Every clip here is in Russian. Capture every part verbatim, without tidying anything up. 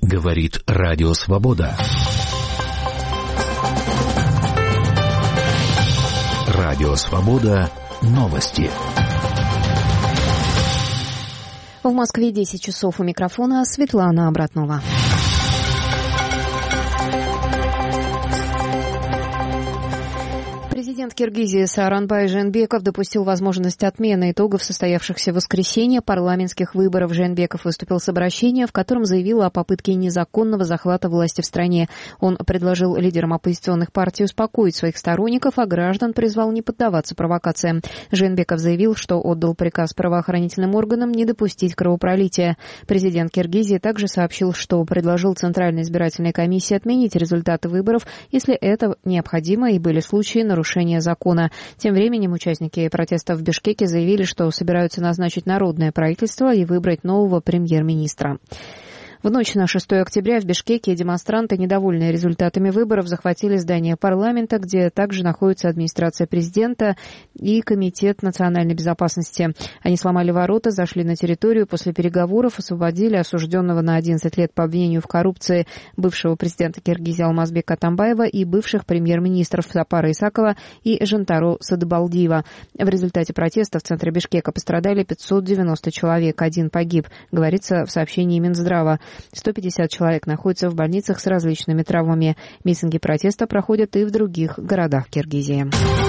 Говорит Радио Свобода. Радио Свобода. Новости. В Москве десять часов, у микрофона Светлана Обратнова. Президент Киргизии Сооронбай Жээнбеков допустил возможность отмены итогов состоявшихся в воскресенье парламентских выборов. Жээнбеков выступил с обращением, в котором заявил о попытке незаконного захвата власти в стране. Он предложил лидерам оппозиционных партий успокоить своих сторонников, а граждан призвал не поддаваться провокациям. Жээнбеков заявил, что отдал приказ правоохранительным органам не допустить кровопролития. Президент Киргизии также сообщил, что предложил Центральной избирательной комиссии отменить результаты выборов, если это необходимо и были случаи нарушения закона. Тем временем участники протестов в Бишкеке заявили, что собираются назначить народное правительство и выбрать нового премьер-министра. В ночь на шестое октября в Бишкеке демонстранты, недовольные результатами выборов, захватили здание парламента, где также находится администрация президента и Комитет национальной безопасности. Они сломали ворота, зашли на территорию, после переговоров освободили осужденного на одиннадцать лет по обвинению в коррупции бывшего президента Киргизии Алмазбека Атамбаева и бывших премьер-министров Сапара Исакова и Жантару Садыбалдиева. В результате протеста в центре Бишкека пострадали пятьсот девяносто человек, один погиб, говорится в сообщении Минздрава. сто пятьдесят человек находятся в больницах с различными травмами. Митинги протеста проходят и в других городах Киргизии.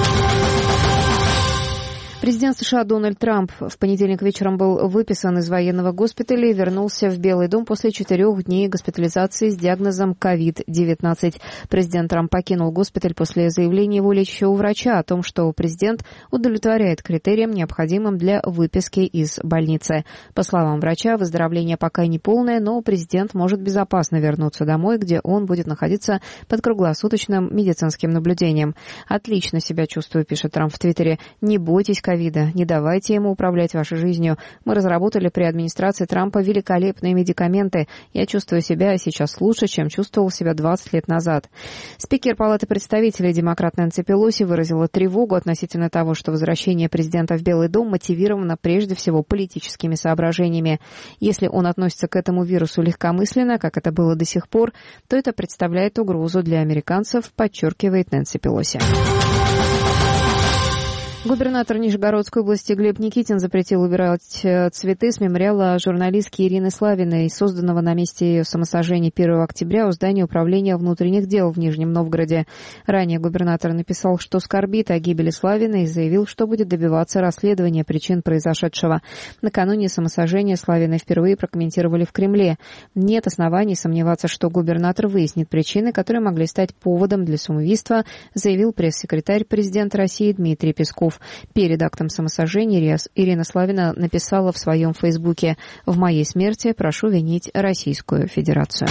Президент США Дональд Трамп в понедельник вечером был выписан из военного госпиталя и вернулся в Белый дом после четырех дней госпитализации с диагнозом ковид девятнадцать. Президент Трамп покинул госпиталь после заявления его лечащего врача о том, что президент удовлетворяет критериям, необходимым для выписки из больницы. По словам врача, выздоровление пока не полное, но президент может безопасно вернуться домой, где он будет находиться под круглосуточным медицинским наблюдением. «Отлично себя чувствую», пишет Трамп в Твиттере. «Не бойтесь ковида. Не давайте ему управлять вашей жизнью. Мы разработали при администрации Трампа великолепные медикаменты. Я чувствую себя сейчас лучше, чем чувствовал себя двадцать лет назад». Спикер Палаты представителей демократ Нэнси Пелоси выразила тревогу относительно того, что возвращение президента в Белый дом мотивировано прежде всего политическими соображениями. Если он относится к этому вирусу легкомысленно, как это было до сих пор, то это представляет угрозу для американцев, подчеркивает Нэнси Пелоси. Губернатор Нижегородской области Глеб Никитин запретил убирать цветы с мемориала журналистки Ирины Славиной, созданного на месте ее самосожжения первого октября у здания управления внутренних дел в Нижнем Новгороде. Ранее губернатор написал, что скорбит о гибели Славиной, и заявил, что будет добиваться расследования причин произошедшего. Накануне самосожжения Славиной впервые прокомментировали в Кремле. Нет оснований сомневаться, что губернатор выяснит причины, которые могли стать поводом для самоубийства, заявил пресс-секретарь президента России Дмитрий Песков. Перед актом самосожжения Ирина Славина написала в своем фейсбуке: «В моей смерти прошу винить Российскую Федерацию».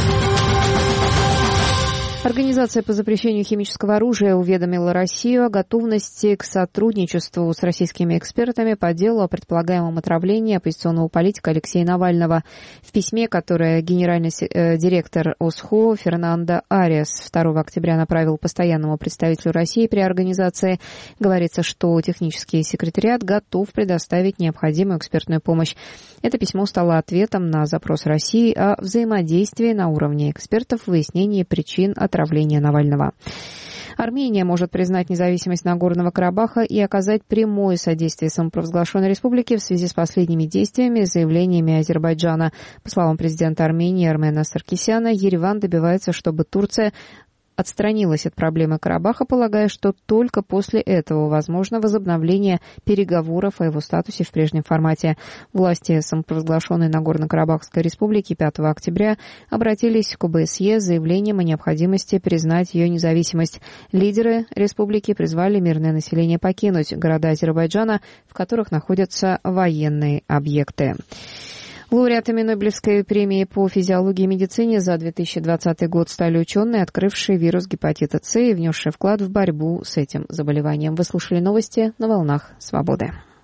Организация по запрещению химического оружия уведомила Россию о готовности к сотрудничеству с российскими экспертами по делу о предполагаемом отравлении оппозиционного политика Алексея Навального. В письме, которое генеральный директор ОСХО Фернандо Ариас второго октября направил постоянному представителю России при организации, говорится, что технический секретариат готов предоставить необходимую экспертную помощь. Это письмо стало ответом на запрос России о взаимодействии на уровне экспертов в выяснении причин отравления Навального. Армения может признать независимость Нагорного Карабаха и оказать прямое содействие самопровозглашенной республике в связи с последними действиями и заявлениями Азербайджана. По словам президента Армении Армена Саркисяна, Ереван добивается, чтобы Турция отстранилась от проблемы Карабаха, полагая, что только после этого возможно возобновление переговоров о его статусе в прежнем формате. Власти самопровозглашенной Нагорно-Карабахской республики пятого октября обратились к ОБСЕ с заявлением о необходимости признать ее независимость. Лидеры республики призвали мирное население покинуть города Азербайджана, в которых находятся военные объекты. Лауреатами Нобелевской премии по физиологии и медицине за две тысячи двадцатый год стали ученые, открывшие вирус гепатита С и внесшие вклад в борьбу с этим заболеванием. Вы слушали новости на волнах Свободы.